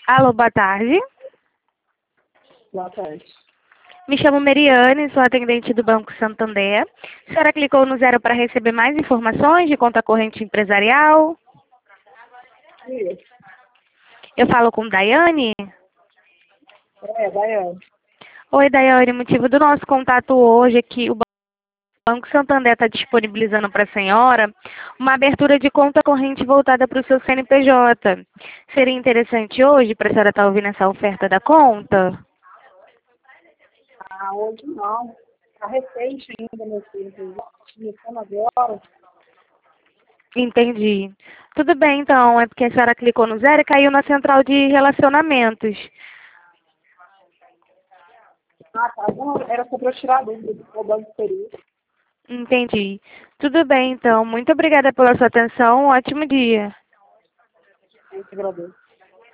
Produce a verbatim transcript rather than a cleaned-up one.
Alô, boa tarde. Boa tarde. Me chamo Meriane, sou atendente do Banco Santander. A senhora clicou no zero para receber mais informações de conta corrente empresarial? Isso. Eu falo com Daiane? É, Daiane. Oi, Daiane. O motivo do nosso contato hoje é que o Banco Santander está disponibilizando para a senhora uma abertura de conta corrente voltada para o seu C N P J. Seria interessante hoje para a senhora estar ouvindo essa oferta da conta? Ah, hoje não. Está recente ainda, meu filho. Começando agora. Entendi. Tudo bem, então. É porque a senhora clicou no zero e caiu na central de relacionamentos. Ah, tá. Não, era só para eu tirar a dúvida do problema do período. Entendi. Tudo bem, então. Muito obrigada pela sua atenção. Um ótimo dia. Eu te agradeço.